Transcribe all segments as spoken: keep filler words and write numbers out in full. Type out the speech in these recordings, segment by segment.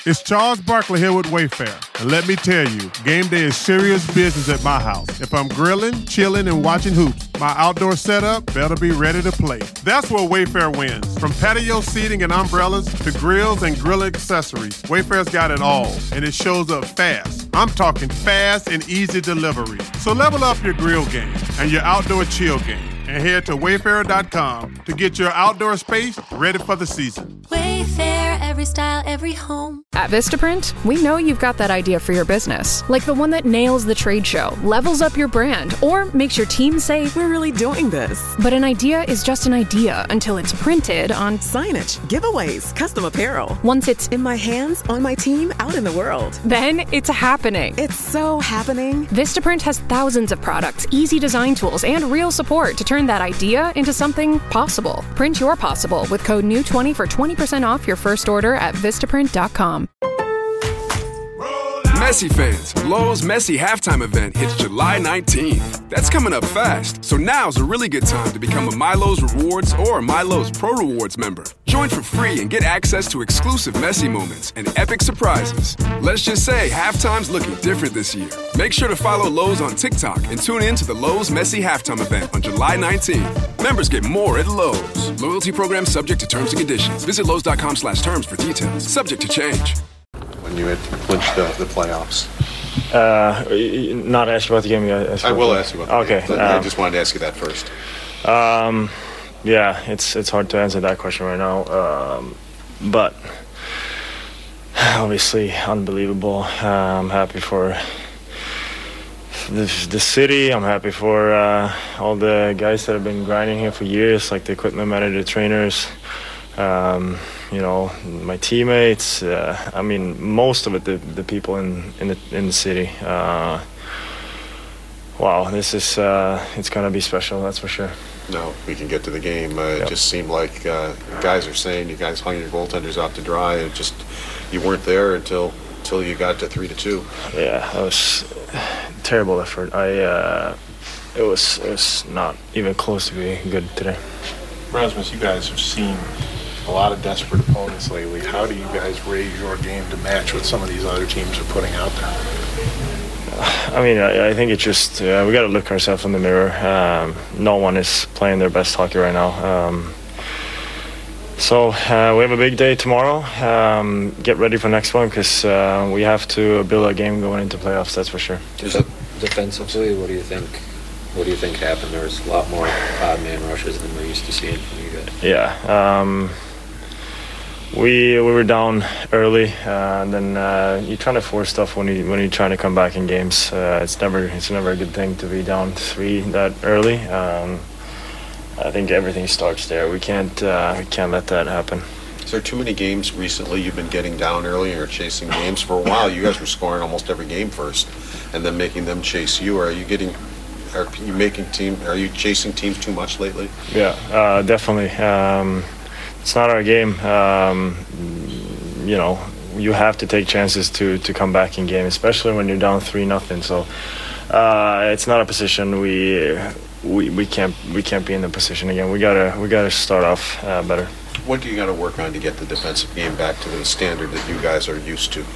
It's Charles Barkley here with Wayfair. And let me tell you, game day is serious business at my house. If I'm grilling, chilling, and watching hoops, my outdoor setup better be ready to play. That's where Wayfair wins. From patio seating and umbrellas to grills and grill accessories, Wayfair's got it all, and it shows up fast. I'm talking fast and easy delivery. So level up your grill game and your outdoor chill game, and head to wayfair dot com to get your outdoor space ready for the season. Wayfair, every style, every home. At Vistaprint, we know you've got that idea for your business, like the one that nails the trade show, levels up your brand, or makes your team say, "We're really doing this." But an idea is just an idea until it's printed on signage, giveaways, custom apparel. Once it's in my hands, on my team, out in the world. Then it's happening. It's so happening. Vistaprint has thousands of products, easy design tools, and real support to turn that idea into something possible. Print your possible with code N E W twenty for twenty percent off your first order at vistaprint dot com. Messi fans, Lowe's Messi halftime event hits July nineteenth. That's coming up fast, so now's a really good time to become a MyLowe's Rewards or MyLowe's Pro Rewards member. Join for free and get access to exclusive Messi moments and epic surprises. Let's just say halftime's looking different this year. Make sure to follow Lowe's on TikTok and tune in to the Lowe's Messi halftime event on July nineteenth. Members get more at Lowe's. Loyalty program subject to terms and conditions. Visit Lowe's dot com slash terms for details. Subject to change. When you had clinched the, the playoffs? Uh, not ask you about the game. I will ask you about the okay. game. Um, I just wanted to ask you that first. Um, yeah, it's it's hard to answer that question right now. Um, but obviously, unbelievable. Uh, I'm happy for the, the city. I'm happy for uh, all the guys that have been grinding here for years, like the equipment manager, the trainers. Um, you know, my teammates. Uh, I mean, most of it, the, the people in in the in the city. Uh, wow, this is uh, it's gonna be special. That's for sure. No, we can get to the game. Uh, yep. It just seemed like uh, guys are saying you guys hung your goaltenders out to dry. It just you weren't there until until you got to three to two. Yeah, that was a terrible effort. I uh, it was it was not even close to being good today. Rasmus, you guys have seen a lot of desperate opponents lately. How do you guys raise your game to match what some of these other teams are putting out there? I mean, I, I think it's just uh, we got to look ourselves in the mirror. Um, no one is playing their best hockey right now. Um, so uh, we have a big day tomorrow. Um, get ready for next one because uh, we have to build a game going into playoffs. That's for sure. Defensively, what do you think? What do you think happened? There was a lot more odd man rushes than we're used to seeing from you guys. Yeah. Um, We we were down early, uh, and then uh, you're trying to force stuff when you when you're trying to come back in games. Uh, it's never it's never a good thing to be down three that early. Um, I think everything starts there. We can't uh, we can't let that happen. Is there too many games recently you've been getting down early and you're chasing games? For a while, you guys were scoring almost every game first, and then making them chase you. Are you getting? Are you making team? Are you chasing teams too much lately? Yeah, uh, definitely. Um, It's not our game. Um, you know, you have to take chances to, to come back in game, especially when you're down three nothing. So uh, it's not a position we we we can't we can't be in the position again. We gotta we gotta start off uh, better. What do you got to work on to get the defensive game back to the standard that you guys are used to?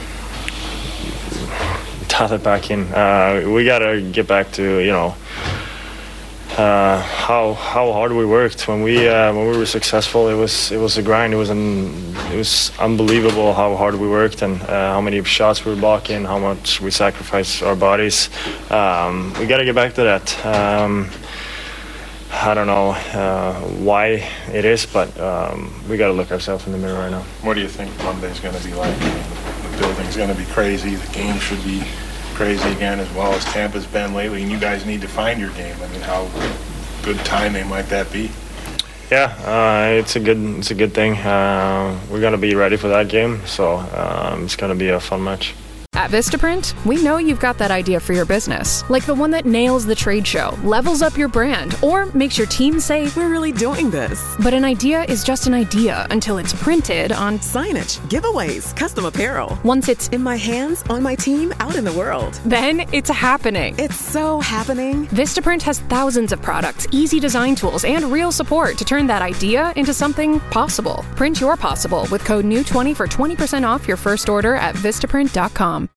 Dial it back in. Uh, we gotta get back to you know. Uh, how how hard we worked when we uh, when we were successful. It was it was a grind. It was an, it was unbelievable how hard we worked and uh, how many shots we were blocking, how much we sacrificed our bodies. Um, we got to get back to that. Um, I don't know uh, why it is, but um, we got to look ourselves in the mirror right now. What do you think Monday's going to be like? I mean, the building's going to be crazy. The game should be crazy again, as well as Tampa's been lately, and you guys need to find your game. I mean, how good timing might that be? Yeah, uh, it's a good it's a good thing. Uh, we're gonna be ready for that game, so um, it's gonna be a fun match. At At Vistaprint, we know you've got that idea for your business, like the one that nails the trade show, levels up your brand, or makes your team say, "We're really doing this." But an idea is just an idea until it's printed on signage, giveaways, custom apparel. Once it's in my hands, on my team, out in the world. Then it's happening. It's so happening. Vistaprint has thousands of products, easy design tools, and real support to turn that idea into something possible. Print your possible with code new twenty for twenty percent off your first order at vistaprint dot com.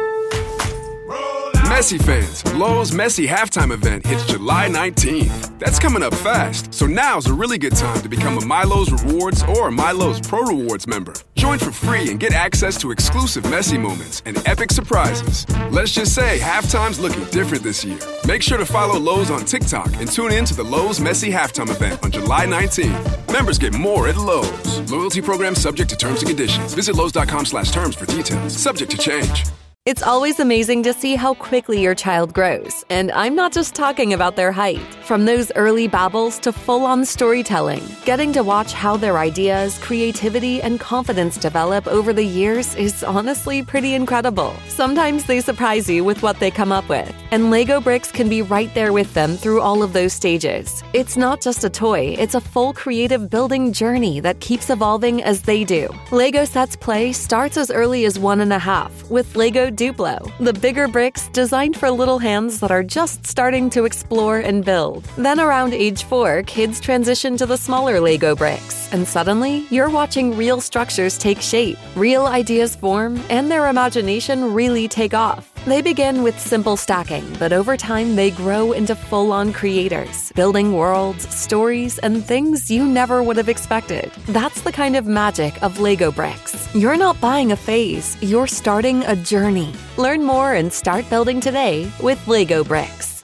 Messi fans, Lowe's Messi halftime event hits July nineteenth. That's coming up fast, so now's a really good time to become a MyLowe's Rewards or MyLowe's Pro Rewards member. Join for free and get access to exclusive Messi moments and epic surprises. Let's just say halftime's looking different this year. Make sure to follow Lowe's on TikTok and tune in to the Lowe's Messi halftime event on July nineteenth. Members get more at Lowe's. Loyalty program subject to terms and conditions. Visit Lowe's dot com slash terms for details. Subject to change. It's always amazing to see how quickly your child grows, and I'm not just talking about their height. From those early babbles to full-on storytelling, getting to watch how their ideas, creativity, and confidence develop over the years is honestly pretty incredible. Sometimes they surprise you with what they come up with, and Lego Bricks can be right there with them through all of those stages. It's not just a toy, it's a full creative building journey that keeps evolving as they do. Lego Sets Play starts as early as one and a half, with Lego Duplo, the bigger bricks designed for little hands that are just starting to explore and build. Then around age four, kids transition to the smaller Lego bricks, and suddenly you're watching real structures take shape, real ideas form, and their imagination really take off. They begin with simple stacking, but over time they grow into full-on creators, building worlds, stories, and things you never would have expected. That's the kind of magic of Lego Bricks. You're not buying a phase, you're starting a journey. Learn more and start building today with Lego Bricks.